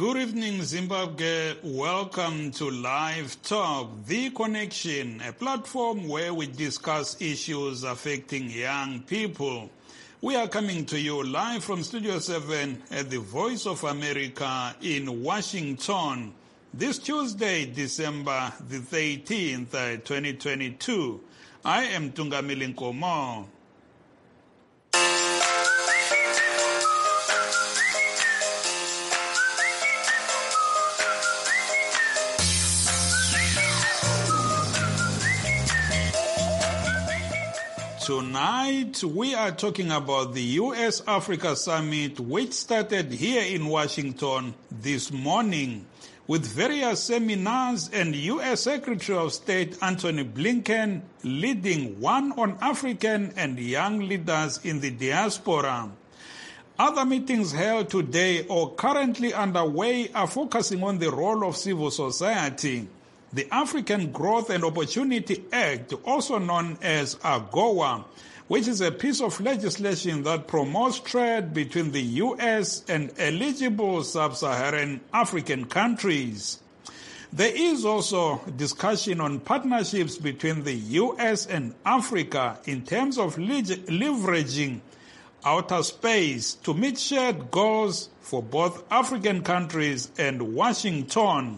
Good evening, Zimbabwe. Welcome to Live Talk, The Connection, a platform where we discuss issues affecting young people. We are coming to you live from Studio 7 at the Voice of America in Washington. This Tuesday, December the 13th, 2022. I am Tungamili Nkomo. Tonight, we are talking about the U.S.-Africa Summit, which started here in Washington this morning, with various seminars and U.S. Secretary of State Antony Blinken leading one on African and young leaders in the diaspora. Other meetings held today or currently underway are focusing on the role of civil society. The African Growth and Opportunity Act, also known as AGOA, which is a piece of legislation that promotes trade between the U.S. and eligible sub-Saharan African countries. There is also discussion on partnerships between the U.S. and Africa in terms of leveraging outer space to meet shared goals for both African countries and Washington.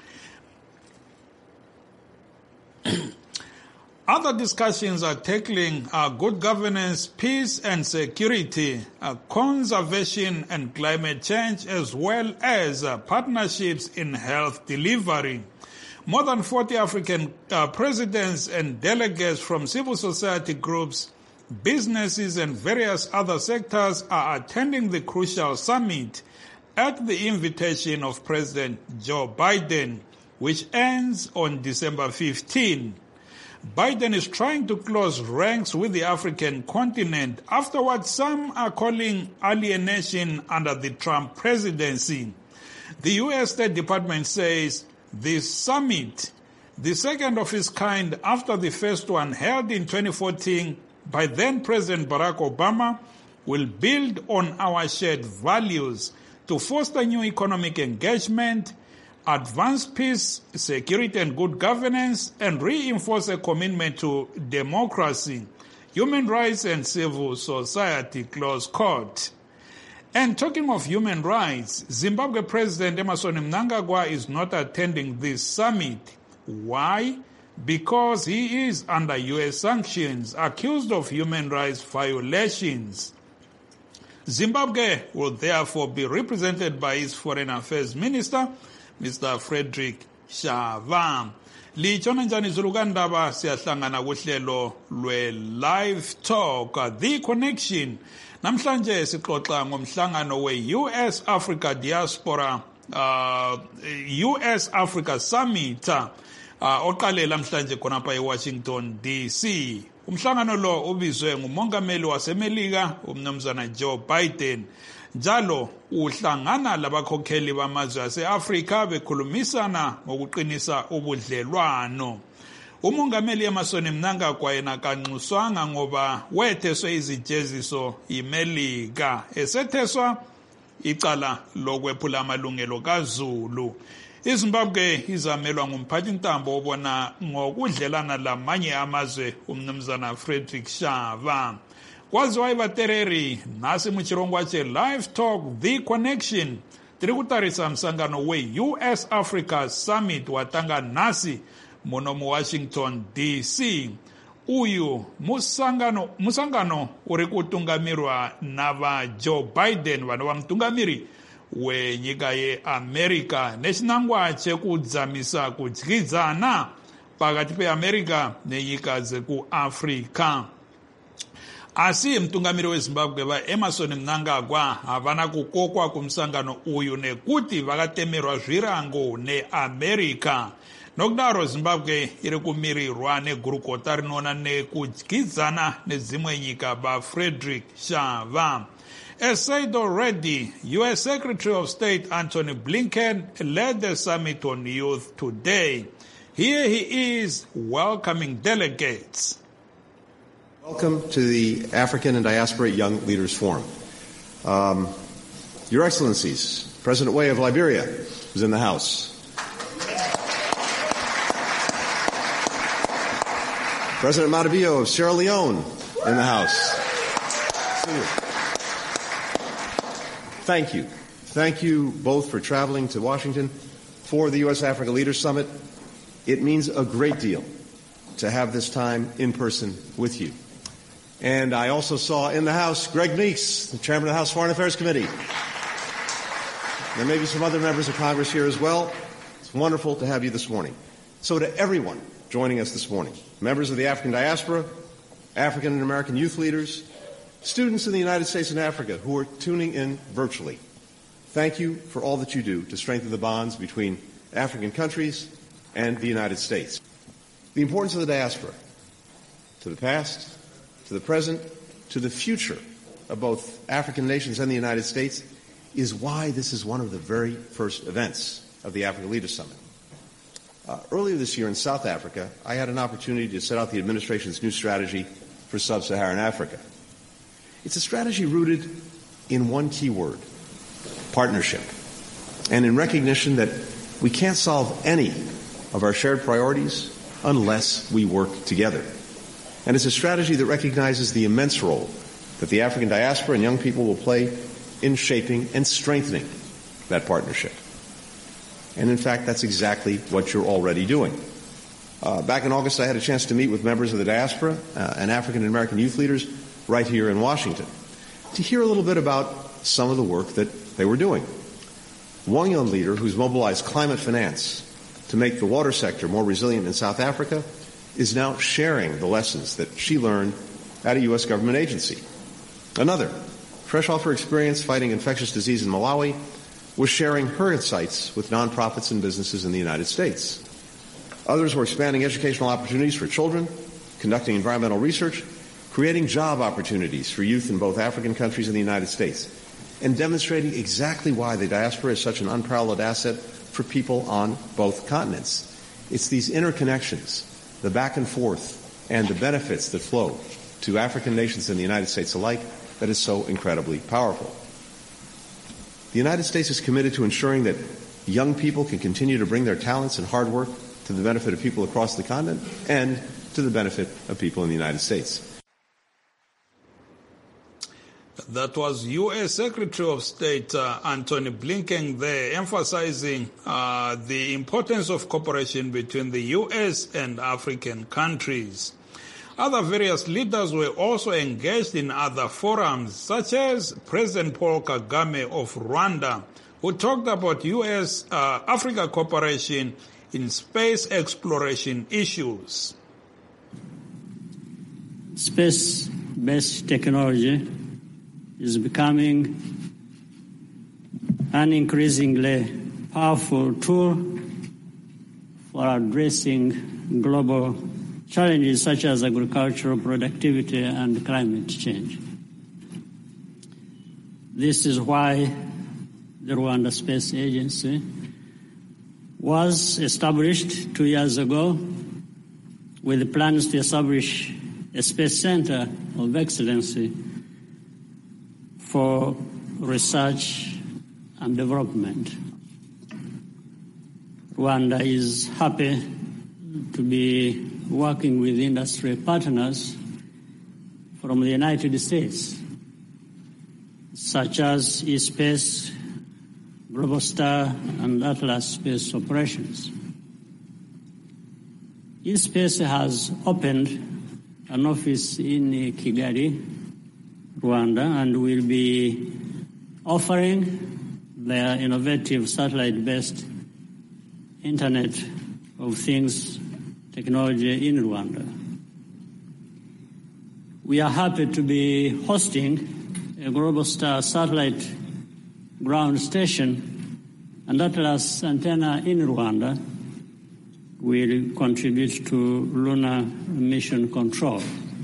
Other discussions are tackling good governance, peace and security, conservation and climate change, as well as partnerships in health delivery. More than 40 African presidents and delegates from civil society groups, businesses and various other sectors are attending the crucial summit at the invitation of President Joe Biden, which ends on December 15. Biden is trying to close ranks with the African continent after what some are calling alienation under the Trump presidency. The U.S. State Department says this summit, the second of its kind after the first one held in 2014 by then President Barack Obama, will build on our shared values to foster new economic engagement, advance peace, security and good governance, and reinforce a commitment to democracy, human rights and civil society, close quote. And talking of human rights, Zimbabwe President Emmerson Mnangagwa is not attending this summit. Why? Because he is under U.S. sanctions, accused of human rights violations. Zimbabwe will therefore be represented by its Foreign Affairs Minister, Mr. Frederick Shava. Lichona njani zulukandaba siyahlangana kuhlelo lwe-Live Talk, The Connection. Namhlanje sixoxa ngomhlangano we-US Africa Diaspora, US Africa Summit, oqalela namhlanje khonapha eWashington DC. Umhlangano lo ubizwe ngumongameli waseMelika umnumzana Joe Biden. Njalo uhlangana labakhokheli bamazwe ase-Afrika bekhulumisana ngokuqinisa ubudlelwano. Umongameli Emmerson Mnangagwa yena kanxuswanga ngoba wetheswe izijeziso yiMelika, esetheswa icala lokwephula amalungelo kaZulu. iZimbabwe izamelwa ngumphathintambo obona ngokudlelana lamanye amazwe umnumzana Frederick Shava. Kwaziwa ivatereri nasi muchirongwa che-Live Talk, The Connection. Tiri kutarisa msangano we-US Africa Summit watanga nasi muno mu Washington DC. Uyu musangano uri kutungamirwa nava Joe Biden, vanhu vamutungamiri wenyika yeAmerica nechinangwa chekudzamisa kudyidzana pakati peAmerica nenyika dzekuAfrica. Asi mtungamiri weZimbabwe vaEmmerson Mnangagwa havana kukokwa kumsangano uyu nekuti vakatemerwa zvirango neAmerica. Nokudaro Zimbabwe iri kumirirwa negurukota rinoona nekudyidzana nedzimwe nyika vaFrederick Shava. As said already, U.S. Secretary of State Antony Blinken led the summit on youth today. Here he is welcoming delegates. Welcome to the African and Diaspora Young Leaders Forum. Your Excellencies, President Way of Liberia is in the House. President Madabiyo of Sierra Leone in the House. Thank you. Thank you both for traveling to Washington for the U.S.-Africa Leaders Summit. It means a great deal to have this time in person with you. And I also saw in the House Greg Meeks, the chairman of the House Foreign Affairs Committee. There may be some other members of Congress here as well. It's wonderful to have you this morning. So to everyone joining us this morning, members of the African diaspora, African and American youth leaders, students in the United States and Africa who are tuning in virtually, thank you for all that you do to strengthen the bonds between African countries and the United States. The importance of the diaspora, to the past, to the present, to the future of both African nations and the United States, is why this is one of the very first events of the Africa Leaders Summit. Earlier this year in South Africa, I had an opportunity to set out the administration's new strategy for sub-Saharan Africa. It's a strategy rooted in one key word: partnership, and in recognition that we can't solve any of our shared priorities unless we work together. And it's a strategy that recognizes the immense role that the African diaspora and young people will play in shaping and strengthening that partnership. And in fact, that's exactly what you're already doing. Back in August, I had a chance to meet with members of the diaspora and African and American youth leaders right here in Washington to hear a little bit about some of the work that they were doing. One young leader who's mobilized climate finance to make the water sector more resilient in South Africa is now sharing the lessons that she learned at a U.S. government agency. Another, fresh off her experience fighting infectious disease in Malawi, was sharing her insights with nonprofits and businesses in the United States. Others were expanding educational opportunities for children, conducting environmental research, creating job opportunities for youth in both African countries and the United States, and demonstrating exactly why the diaspora is such an unparalleled asset for people on both continents. It's these interconnections, the back and forth, and the benefits that flow to African nations and the United States alike that is so incredibly powerful. The United States is committed to ensuring that young people can continue to bring their talents and hard work to the benefit of people across the continent and to the benefit of people in the United States. That was U.S. Secretary of State Antony Blinken there, emphasizing the importance of cooperation between the U.S. and African countries. Other various leaders were also engaged in other forums, such as President Paul Kagame of Rwanda, who talked about U.S.-Africa cooperation in space exploration issues. Space-based technology is becoming an increasingly powerful tool for addressing global challenges such as agricultural productivity and climate change. This is why the Rwanda Space Agency was established 2 years ago with plans to establish a space center of excellency for research and development. Rwanda is happy to be working with industry partners from the United States, such as eSpace, Globalstar, and Atlas Space Operations. eSpace has opened an office in Kigali, Rwanda, and will be offering their innovative satellite-based Internet of Things technology in Rwanda. We are happy to be hosting a Globalstar satellite ground station, and Atlas antenna in Rwanda will contribute to lunar mission control.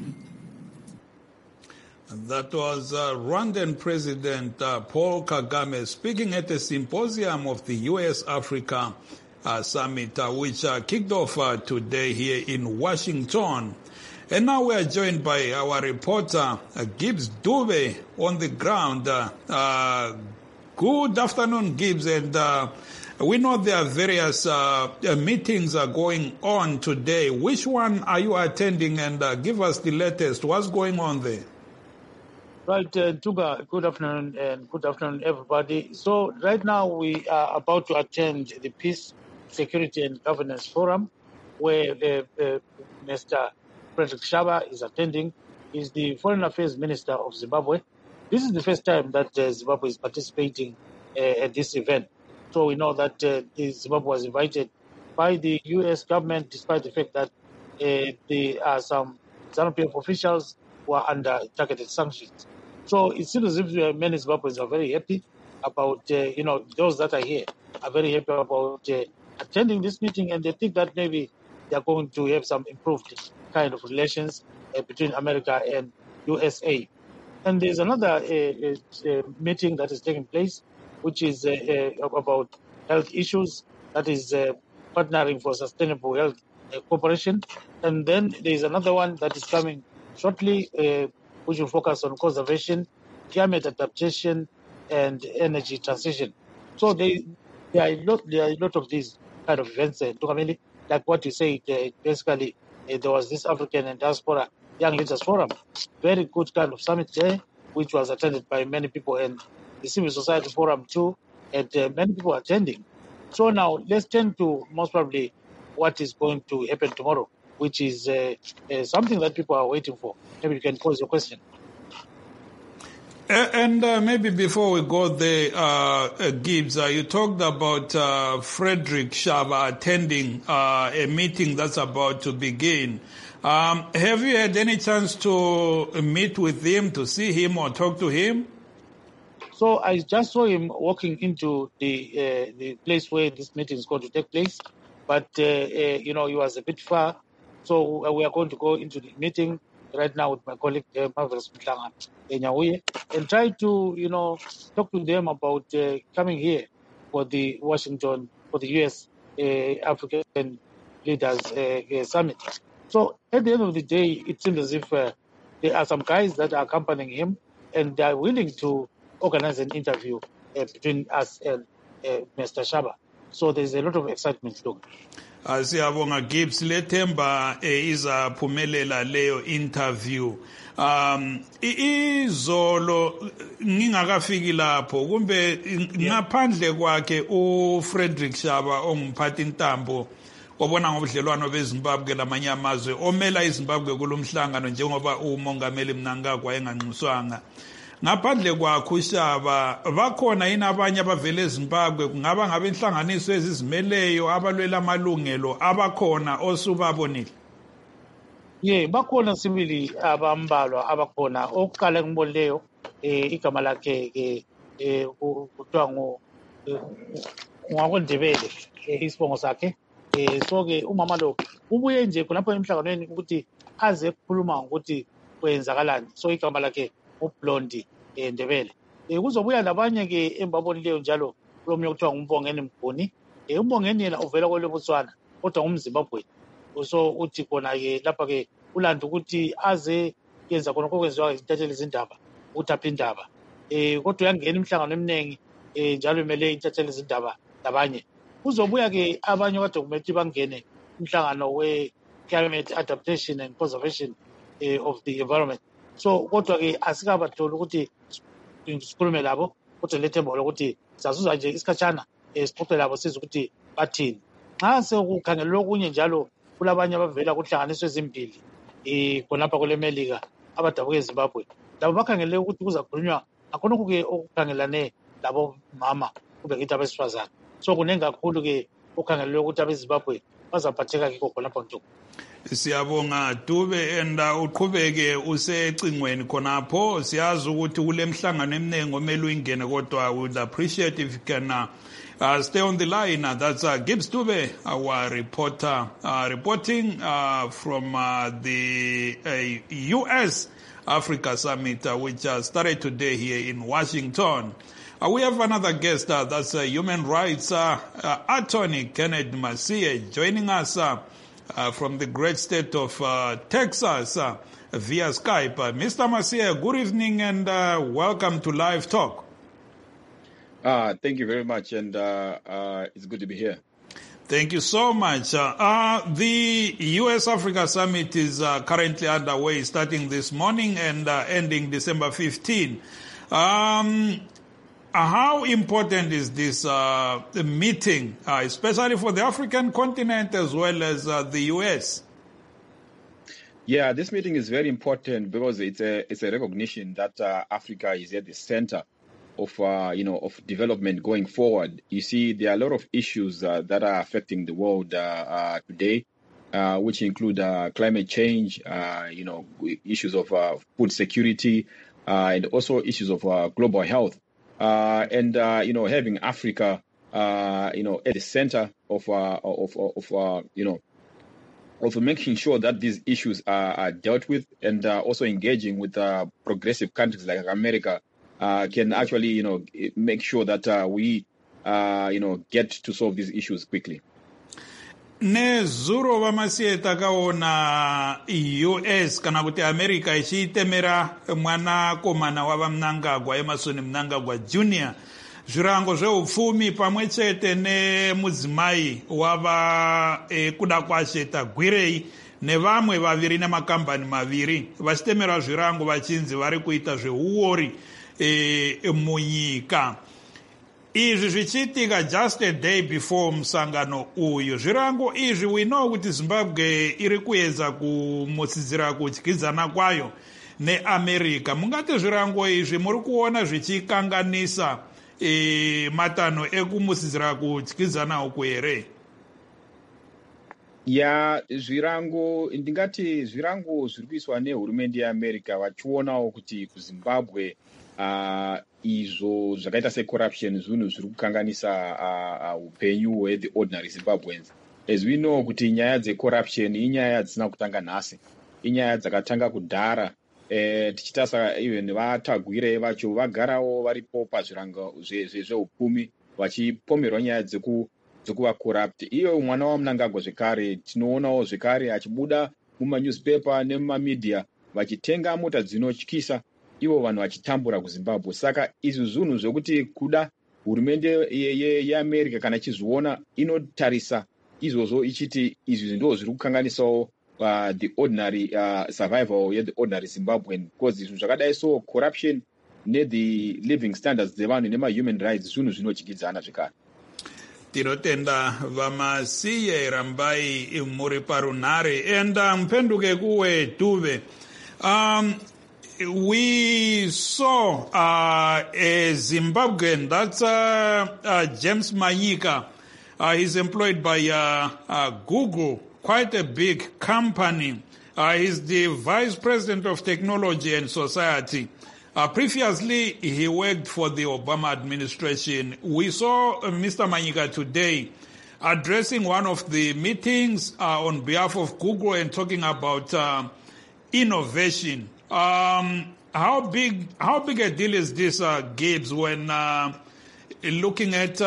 That was Rwandan President Paul Kagame speaking at a symposium of the U.S.-Africa Summit, which kicked off today here in Washington. And now we are joined by our reporter, Gibbs Dube, on the ground. Good afternoon, Gibbs. And we know there are various meetings are going on today. Which one are you attending? And give us the latest. What's going on there? Right, Tuga, good afternoon, and good afternoon, everybody. So right now we are about to attend the Peace, Security and Governance Forum, where Mr. Frederick Shaba is attending. He's the Foreign Affairs Minister of Zimbabwe. This is the first time that Zimbabwe is participating at this event. So we know that Zimbabwe was invited by the U.S. government, despite the fact that there are some ZANU-PF officials who are under targeted sanctions. So it seems as if many Zimbabweans are very happy about, those that are here are very happy about attending this meeting, and they think that maybe they are going to have some improved kind of relations between America and USA. And there's another meeting that is taking place, which is about health issues, that is partnering for sustainable health cooperation. And then there's another one that is coming shortly, which will focus on conservation, climate adaptation, and energy transition. So there are a lot of these kind of events. Like what you say, basically there was this African and Diaspora Young Leaders Forum, very good kind of summit there, which was attended by many people, and the Civil Society Forum too, and many people attending. So now let's turn to most probably what is going to happen tomorrow, which is something that people are waiting for. Maybe you can pose your question. And maybe before we go there, Gibbs, you talked about Frederick Shaba attending a meeting that's about to begin. Have you had any chance to meet with him, to see him or talk to him? So I just saw him walking into the place where this meeting is going to take place, but he was a bit far. So we are going to go into the meeting right now with my colleague Marvelous Mtlanga Nyawuye and try to talk to them about coming here for the US African Leaders Summit. So at the end of the day, it seems as if there are some guys that are accompanying him, and they are willing to organize an interview between us and Mr. Shaba. So there's a lot of excitement too. Siyabonga Gibbs, lethemba izaphumelela leyo interview. Izolo ngingakafiki lapho kumbe ngaphandle kwakhe uFrederick Shaba ongumphathi intambo obona ngobudlelwano beZimbabwe lamanye amazwe omela iZimbabwe kulomhlangano njengoba umongameli Mnangagwa enganxuswanga. Ngaphandle kwakho uShaba bakhona yini abanye abavele eZimbabwe kungaba ngabe inhlanganiso ezizimeleyo abalwela amalungelo abakhona osubabonile? Bakhona sibili abambalwa abakhona. Okuqala ngibonileyo igama lakhe kuthiwa ngwaKondebele isibongo sakhe. So-ke umama lo ubuye nje khonapho emhlanganweni ukuthi aze ukukhuluma ukuthi kwenzakalani. So igama lakhe uBlondi Ndebele. Kuzobuya labanye-ke embabonileyo njalo kulomnye okuthiwa nguMbongeni Mguni. uMbongeni yena uvela kweleBotswana kodwa ngumZimbabwe. So uthi khona-ke lapha-ke ulanda ukuthi aze yenza khona okwenziwa izintatheli zindaba ukuthi aphe indaba. Kodwa uyangena imihlangano eminingi njalo imele intatheli zindaba labanye. Kuzobuya-ke abanye kade kumele bangene umhlangano we-climate adaptation and conservation of the environment. So kodwa-ke asikabatholi ukuthi sikhulume labo, kodwa lethemba lokuthi sasuza nje isikhatshana sixoxe labo size ukuthi bathini. Nxa sekukhangelwe okunye njalo kulabanye abavela kuhlanganiswe ezimbili khonapha kweleMelika abadabuka eZimbabwe. Labo bakhangele ukuthi kuzakhulunywa akhonokho-ke okukhangelane labo mama kube ngithi abesifazane. So kunengi kakhulu-ke okukhangelwe ukuthi abeZimbabwe bazaphatheka kikho khonapha nto. Siyabonga Dube, and uqhubeke usecingweni khonapho. Siyazi ukuthi kule mhlangano eminingi omele uyingene, kodwa I would appreciate if you can stay on the line. That's Gibbs Dube, our reporter, reporting from the US Africa Summit, which started today here in Washington. We have another guest, that's human rights attorney Kenneth Masie, joining us from the great state of Texas via Skype. Mr. Masie, good evening and welcome to Live Talk. Thank you very much, and it's good to be here. Thank you so much. The US-Africa Summit is currently underway, starting this morning and ending December 15. How important is this meeting, especially for the African continent as well as the US? Yeah, this meeting is very important because it's a recognition that Africa is at the center of of development going forward. You see, there are a lot of issues that are affecting the world today, which include climate change, issues of food security, and also issues of global health. Having Africa, at the center of making sure that these issues are dealt with, and also engaging with progressive countries like America can actually, make sure that we, get to solve these issues quickly. Nezuro vamasiye takaona US kana kuti America ichiitemera mwanakomana wavamnangagwa Emerson Mnangagwa Jr. Zvirango zveupfumi pamwe chete nemudzimai wava kuda kwashe Tagwirei nevamwe vaviri nemakambani maviri vachitemera zvirango vachinzi vari kuita zveuori munyika. Izvi zvichiitika just a day before musangano uyu. Zvirango izvi we know kuti Zimbabwe iri kuedza kumutsidzira kudyidzana kwayo neAmerica. Mungati zvirango izvi muri kuona zvichikanganisa matanho ekumutsidzira kudyidzana uku here? Ya, ndingati zvirango zviri kuiswa nehurumende yeAmerica vachionawo kuti kuZimbabwe izvo zvakaita secorruption zvinhu zviri kukanganisa upenyu hwethe ordinary Zimbabweans. As we know kuti nyaya dzecorruption inyaya dzisina kutanga nhasi, inyaya dzakatanga kudhara. Tichitasa even vaTagwire vacho vagarawo varipo pazvirango zveupfumi vachipomerwa nyaya dzekuva corrupt. Iyo mwana waMnangagwa zvekare tinoonawo zvekare achibuda mumanewspaper nemumamedia vachitenga mota dzinotyisa, ivo vanhu vachitambura kuZimbabwe. Saka izvi zvinhu zvokuti kuda hurumende yeAmerica kana ichizviona inotarisa izvozvo ichiti izvi ndo zviri kukanganisawo the ordinary survival the ordinary Zimbabwean, because izvi zvakadai so corruption the living standards dzevanhu nemahuman rights zvinhu zvinotyidzana zvekare. Tinotenda vamasiye Rambai muri parunhare. And mpenduke kuwe Tuve. We saw a Zimbabwean, that's James Manyika. He's employed by Google, quite a big company. He's the Vice President of Technology and Society. Previously, he worked for the Obama administration. We saw Mr. Manyika today addressing one of the meetings on behalf of Google and talking about innovation. How big a deal is this, Gibbs, when looking at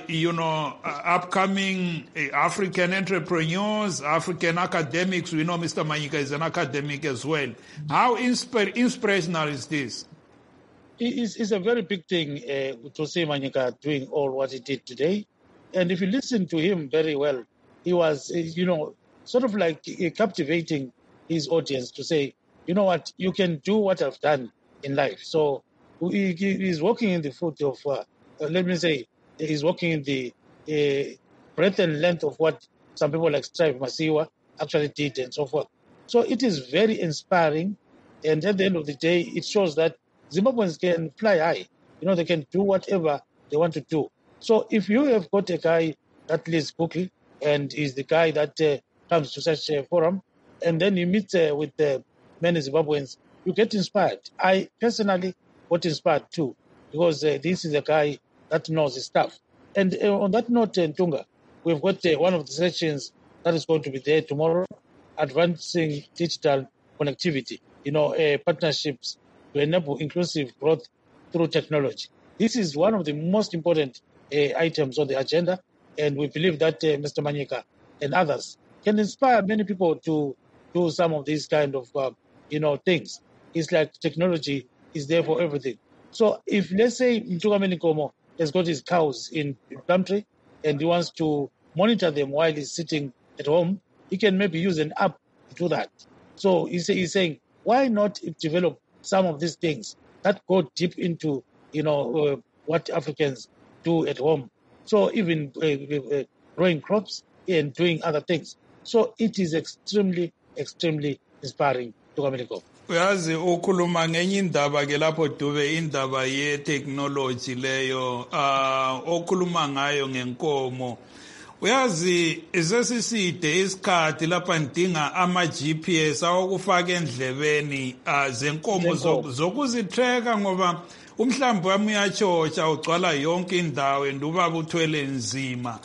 upcoming African entrepreneurs, African academics? We know Mr. Manyika is an academic as well. How inspirational is this? It's a very big thing to see Manyika doing all what he did today. And if you listen to him very well, he was, sort of like captivating his audience to say, you know what, you can do what I've done in life. So he's walking in the foot of, he's walking in the breadth and length of what some people like Strive Masiwa actually did and so forth. So it is very inspiring. And at the end of the day, it shows that Zimbabweans can fly high. They can do whatever they want to do. So if you have got a guy that leads Google and is the guy that comes to such a forum, and then you meet with many Zimbabweans, you get inspired. I personally got inspired too, because this is a guy that knows his stuff. And on that note, Ntunga, we've got one of the sessions that is going to be there tomorrow, advancing digital connectivity, partnerships to enable inclusive growth through technology. This is one of the most important items on the agenda, and we believe that Mr. Manyika and others can inspire many people to do some of these kind of things. It's like technology is there for everything. So if, let's say, Mtuga Menikomo has got his cows in the country and he wants to monitor them while he's sitting at home, he can maybe use an app to do that. So he's saying, why not develop some of these things that go deep into, what Africans do at home? So even growing crops and doing other things. So it is extremely, extremely inspiring to America. Uyazi ukhuluma ngenye indaba ke lapho Dube, indaba ye technology leyo okhuluma ngayo ngenkomo. Uyazi isesiside isikhathi lapha ndinga ama GPS awokufaka endlebeni zenkomo zokuzitreka ngoba umhlambi wami uyachocha ugcwala yonke indawo ndubaba uthwele nzima.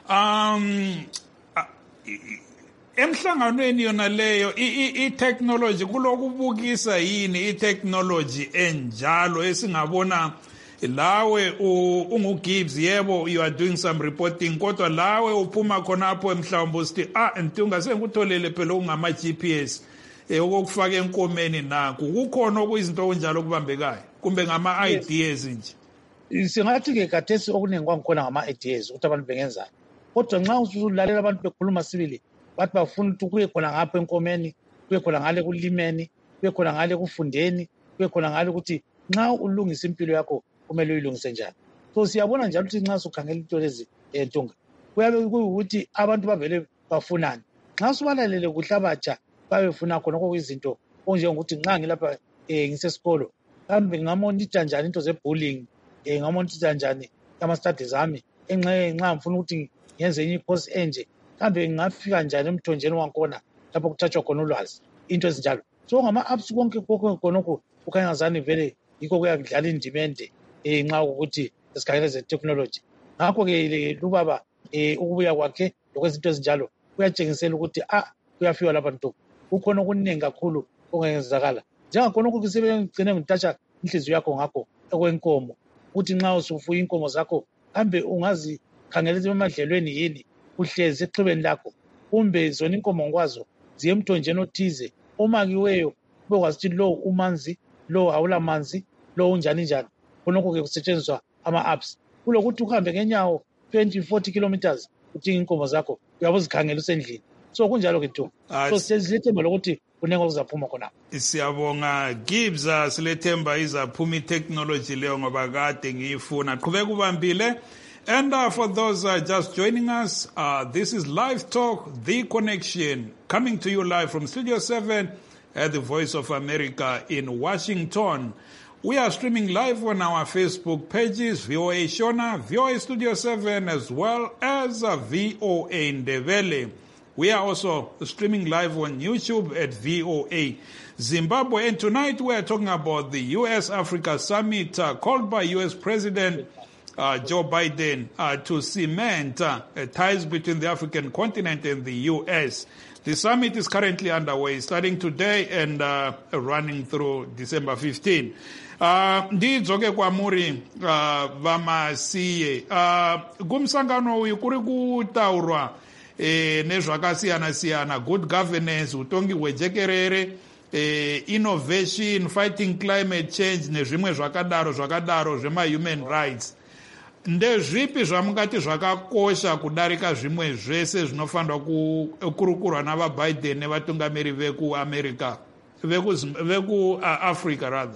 Emhlanganweni yona leyo i-technology kulokubukisa yini i-technology enjalo esingabona lawe unguGibbs yebo you are doing some reporting kodwa lawe uphuma khonapho emhlawumbe usithi ntunga sengikutholele phela ungama GPS okufaka enkomeni nakho kukhona okuyizinto okunjalo kubambekayo kumbe ngama ideas nje. Singathi ke kathesi okuningi kwangikhona ngama ideas ukuthi abantu bengenzani kodwa nxa usulalela abantu bekhuluma sibili bathi bafuna ukuthi kuye khona ngapha enkomeni kuye khona ngale kulimeni kuye khona ngale kufundeni kuye khona ngale ukuthi nxa ulungisa impilo yakho kumele uyilungise njani. So siyabona njalo ukuthi nxa sukhangela into lezi Ntunga kuyabe kuyukuthi abantu bavele bafunani nxa subalalele kuhle abatsha babefuna khona okuyizinto onjengokuthi nxa ngilapha ngisesikolo kambe ngamonita njani into ze-bullying ngamonita njani ama-studies ami nxa ngifuna ukuthi ngenze enye i-course enje kambe ngingafika njani emthonjeni wankona lapho kuthathwa khona ulwazi into ezinjalo. So ngama-apps konke khonokho kukhanyazani vele yikho kuyakudlala indima ende nxa ukuthi esikhangele ze-technology. Ngakho-ke lubaba ukubuya kwakhe lokwezinto ezinjalo kuyatshengisela ukuthi kuyafika lapha nto kukhona okuningi kakhulu okungenzakala njengakhonokho sebegcine ngitatsha inhliziyo yakho ngakho ekwenkomo ukuthi nxa usufuya inkomo zakho kambe ungazikhangela emadlelweni yini uhlezi exhibeni lakho kumbe zona inkomo ngikwazo ziye emthonjeni othize omakiweyo kube kwazithi lo umanzi lo awula manzi lo unjani njani khonokho-ke kusetshenziswa ama-apps kulokuthi uhambe ngenyawo 20-40 kilometers udinga inkomo zakho uyabe uzikhangela usendlini. So kunjalo-ke Ntunga. So silethemba lokuthi kunenge okuzaphuma khonapho. Siyabonga Gibbs silethemba izaphuma i-technology leyo ngoba kade ngiyifuna qhubeka ubambile. And for those just joining us, this is Live Talk, The Connection, coming to you live from Studio 7 at the Voice of America in Washington. We are streaming live on our Facebook pages, VOA Shona, VOA Studio 7, as well as VOA Ndebele. We are also streaming live on YouTube at VOA Zimbabwe. And tonight we are talking about the U.S.-Africa Summit called by U.S. President Joe Biden to cement ties between the African continent and the U.S. The summit is currently underway, starting today and running through December 15. Ndidzoke kwamuri vamasiye kumsangano uyu kuri kutaurwa nezvakasiyana-siyana, good governance, utongi hwejekerere, innovation, fighting climate change nezvimwe zvakadaro zvema-human rights. Ndezvipi zvamungati zvakakosha kudarika zvimwe zvese zvinofanirwa kukurukurwa navaBiden nevatungamiri vekuAmerica, vekuAfrica rather?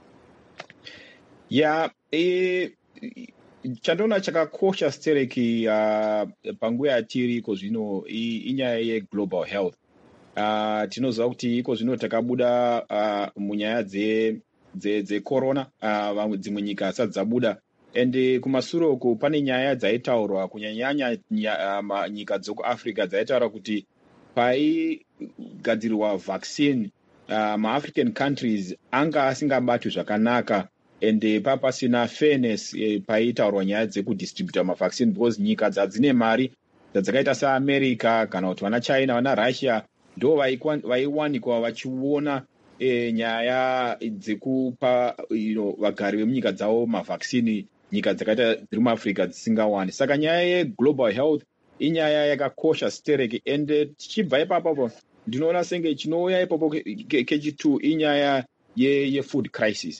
Chandoona chakakosha stereki panguva yatiri iko zvino inyaya yeglobal health. Tinoziva kuti iko zvino takabuda munyaya dzecorona, dzimwe nyika hasati dzabuda. And kumashure uku pane nyaya dzaitaurwa kunyanya nyika dzekuAfrica dzaitaura kuti paigadzirwa vaccine ma-African countries anga asingabatwi zvakanaka and papasina fairness paitaurwa nyaya dzekudistributa mavaccine because nyika dzadzine mari dzakaita seAmerica kana kuti vana China vana Russia ndo vaiwanikwa vachiona nyaya dzekupa vagari vemunyika dzavo mavaccine nyika dzakaita dziri muAfrica dzisingawani. Saka nyaya yeglobal health inyaya yakakosha stereki and tichibva ipapo ndinoona senge chinouya ipapo kechitu inyaya yefood crisis.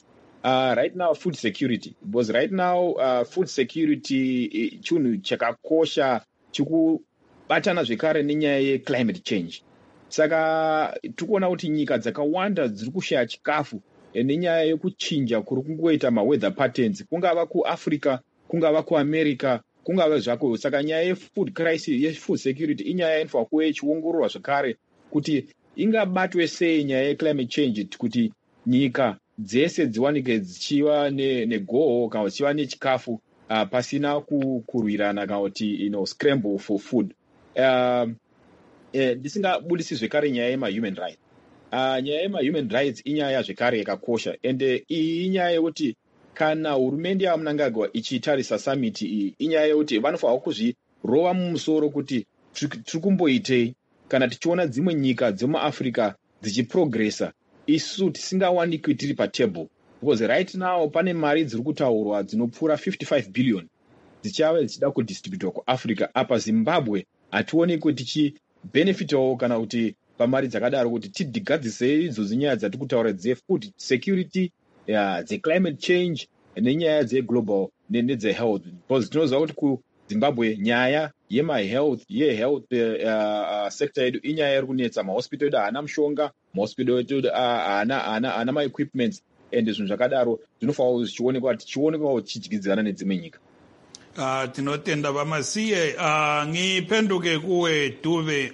right now food security, because right now food security chinhu chakakosha chikubatana zvekare nenyaya yeclimate change. Saka tikuona kuti nyika dzakawanda dziri kushaya chikafu nenyaya yekuchinja kuri kungoita maweather patterns, kungava kuAfrica, kungava kuAmerica, kungava zvako. Saka nyaya yefood crisis, yefood security inyaya inofanira kuve ichiongororwa zvakare kuti ingabatwe sei nyaya yeclimate change, kuti nyika dzese dziwanike dzichiva negoho kana dzichiva nechikafu pasina kurwirana kana kuti scramble for food. Ndisingabudisi zvekare nyaya yema-human rights. Nyaya yema-human rights inyaya zvekare yakakosha, ende iyi inyaya yekuti kana hurumende yaMnangagwa ichitarisa summit iyi, inyaya yekuti vanofanira kuzvirova mumusoro kuti tiri kumboitei kana tichiona dzimwe nyika dzemuAfrica dzichiprogressa, isu tisingawanikwi tiri patable. Because right now pane mari dziri kutaurwa dzinopfuura 55 billion dzichava dzichida kudistributwa kuAfrica. Apa Zimbabwe hationekwi tichibenefitawo kana kuti pamari dzakadaro kuti tidigadzisei idzodzo nyaya dzati kutaura dzefood security, dzeclimate change nenyaya dzeglobal nedzehealth. Because tinoziva kuti kuZimbabwe nyaya yehealth sector yedu inyaya iri kunetsa. Mahospital edu haana mushonga, mahospital edu haana maequipments, ende zvinhu zvakadaro zvinofanira zvichionekwa tichionekwawo tichidyidzana nedzimwe nyika. Tinotenda vaMasiye. Ngiphenduke kuwe Dube.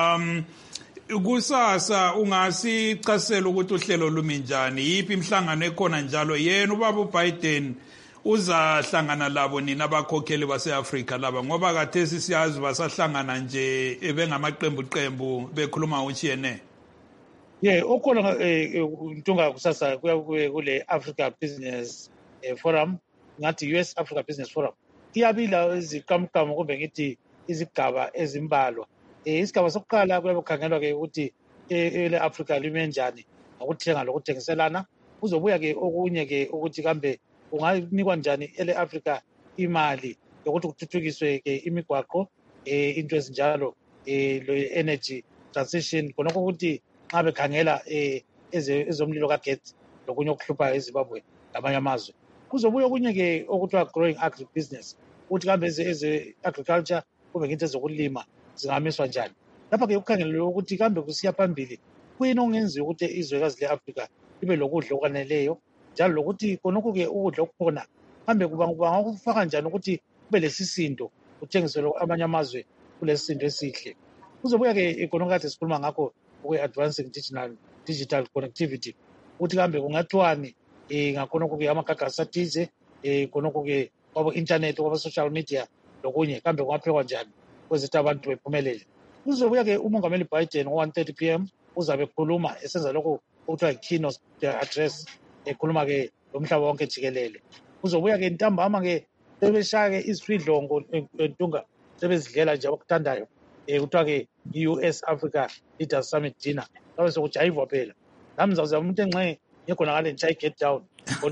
Kusasa ungasichasela ukuthi uhlelo lumi njani, yiphi imhlangano ekhona njalo? Yena ubaba uBiden uzahlangana labo nina abakhokheli base-Afrika laba, ngoba kathesi siyazi basahlangana nje bengamaqembu bekhuluma uchiyene? Okhona Ntunga kusasa kule Africa Business Forum, ngathi US Africa Business Forum, iyabila izikamkamo kumbe ngithi izigaba ezimbalwa. Isigaba sokuqala kuyabe kukhangelwa-ke ukuthi ele-Afrika lime njani, ngokuthenga lokuthengiselana. Kuzobuya-ke okunye-ke ukuthi kambe kunganikwa njani ele-Afrika imali yokuthi kuthuthukiswe-ke imigwaqo, into ezinjalo, energy transition, khonokho ukuthi nxa bekhangela ezomlilo kagetsi lokunye okuhluphayo eZimbabwe lamanye amazwe. Kuzobuya okunye-ke okuthiwa growing agribusiness, ukuthi kambe eze-agriculture kumbe ngithi ezokulima zingamiswa njani. Lapha-ke ukukhangelelwe ukuthi kambe kusiya phambili kuyini okungenziwa ukuthi izwekazi le-Afrika libe lokudla okwaneleyo, njalo lokuthi khonokho-ke ukudla okukhona kambe bangakufaka njani ukuthi kube lesisindo kuthengiselwe amanye amazwe kulesisindo esihle. Kuzobuya-ke khonokho kade sikhuluma ngakho kwe-advancing digital connectivity, ukuthi kambe kungathiwani ngakhonokho-ke amagagasi athize, khonokho-ke kwabo-internet, kwabo-social media lokunye, kambe kungaphekwa njani kwezethu abantu bephumelele. Kuzobuya-ke uMongameli Biden ngo-1:30 PM uzabe ekhuluma esenza lokho okuthiwa yi-keynote address, ekhuluma-ke lomhlaba wonke jikelele. Kuzobuya-ke ntambama-ke sebeshaya-ke izifidlongo Ntunga, sebezidlela nje abakuthandayo, kuthiwa-ke i-US Africa Leaders Summit dinner, kabe sokujayivwa phela. Nami ngizawuzama umuntu engxe ngikhonakale ngishaye get down.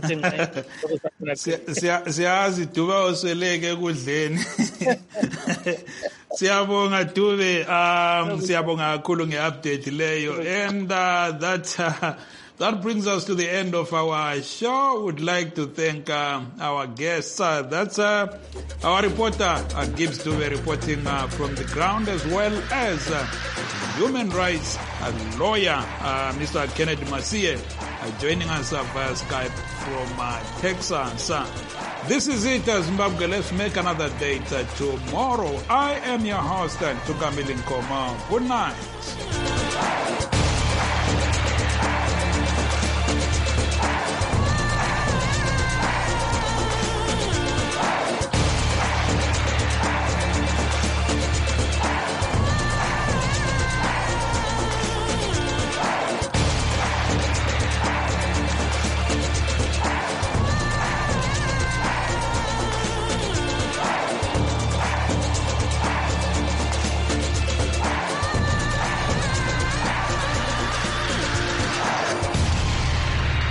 Siyazi Dube osweleke ekudleni. Siyabonga Dube, siyabonga kakhulu nge-update leyo, and that brings us to the end of our show. Would like to thank our guests. That's our reporter Gibbs Dube reporting from the ground, as well as human rights lawyer Mr. Kennedy Masiye joining us via Skype from Texas. This is it, Zimbabwe. Let's make another date tomorrow. I am your host, Tukamili Nkoma. Good night.